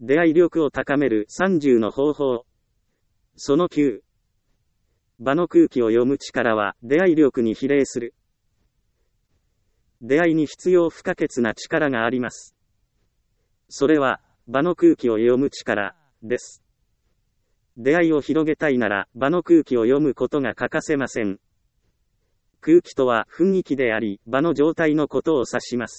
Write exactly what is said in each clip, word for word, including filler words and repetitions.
出会い力を高めるさんじゅうの方法。そのきゅう。場の空気を読む力は出会い力に比例する。出会いに必要不可欠な力があります。それは、場の空気を読む力です。出会いを広げたいなら、場の空気を読むことが欠かせません。空気とは雰囲気であり、場の状態のことを指します。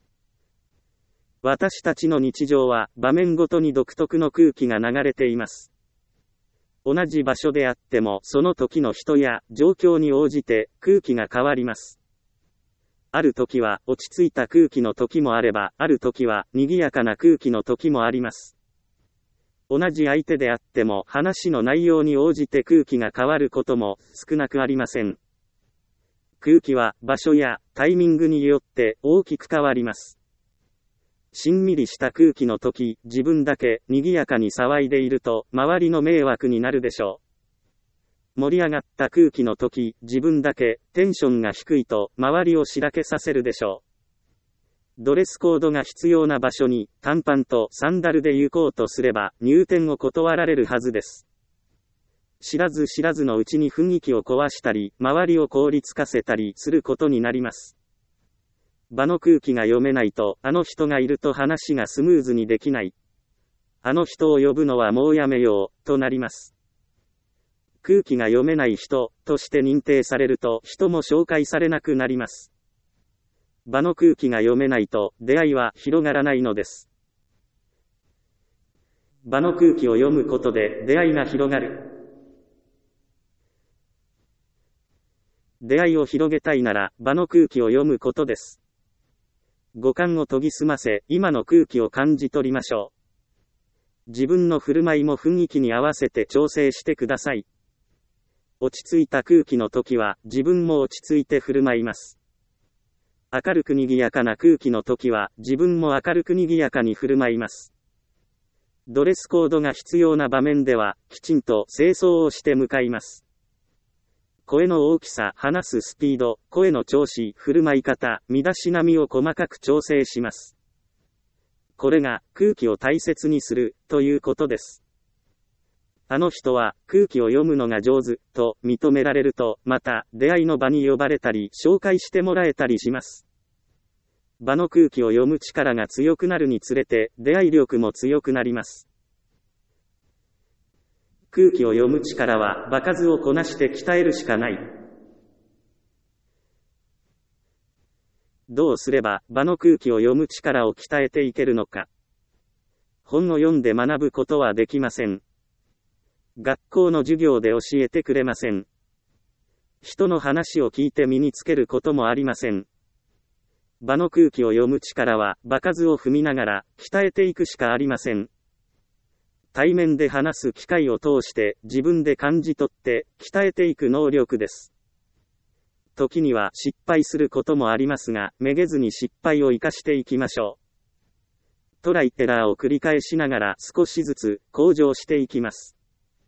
私たちの日常は場面ごとに独特の空気が流れています。同じ場所であってもその時の人や状況に応じて空気が変わります。ある時は落ち着いた空気の時もあれば、ある時は賑やかな空気の時もあります。同じ相手であっても話の内容に応じて空気が変わることも少なくありません。空気は場所やタイミングによって大きく変わります。しんみりした空気の時、自分だけ賑やかに騒いでいると、周りの迷惑になるでしょう。盛り上がった空気の時、自分だけテンションが低いと、周りをしらけさせるでしょう。ドレスコードが必要な場所に、短パンとサンダルで行こうとすれば、入店を断られるはずです。知らず知らずのうちに雰囲気を壊したり、周りを凍りつかせたりすることになります。場の空気が読めないと、あの人がいると話がスムーズにできない。あの人を呼ぶのはもうやめよう、となります。空気が読めない人、として認定されると、人も紹介されなくなります。場の空気が読めないと、出会いは広がらないのです。場の空気を読むことで、出会いが広がる。出会いを広げたいなら、場の空気を読むことです。五感を研ぎ澄ませ、今の空気を感じ取りましょう。自分の振る舞いも雰囲気に合わせて調整してください。落ち着いた空気の時は、自分も落ち着いて振る舞います。明るく賑やかな空気の時は、自分も明るく賑やかに振る舞います。ドレスコードが必要な場面では、きちんと清掃をして向かいます。声の大きさ、話すスピード、声の調子、振る舞い方、身だしなみを細かく調整します。これが空気を大切にするということです。あの人は空気を読むのが上手と認められると、また出会いの場に呼ばれたり紹介してもらえたりします。場の空気を読む力が強くなるにつれて出会い力も強くなります。空気を読む力は場数をこなして鍛えるしかない。どうすれば場の空気を読む力を鍛えていけるのか。本を読んで学ぶことはできません。学校の授業で教えてくれません。人の話を聞いて身につけることもありません。場の空気を読む力は場数を踏みながら鍛えていくしかありません。対面で話す機会を通して自分で感じ取って鍛えていく能力です。時には失敗することもありますが、めげずに失敗を生かしていきましょう。トライエラーを繰り返しながら少しずつ向上していきます。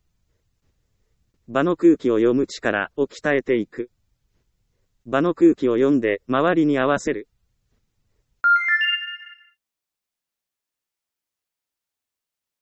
場の空気を読む力を鍛えていく。場の空気を読んで周りに合わせる。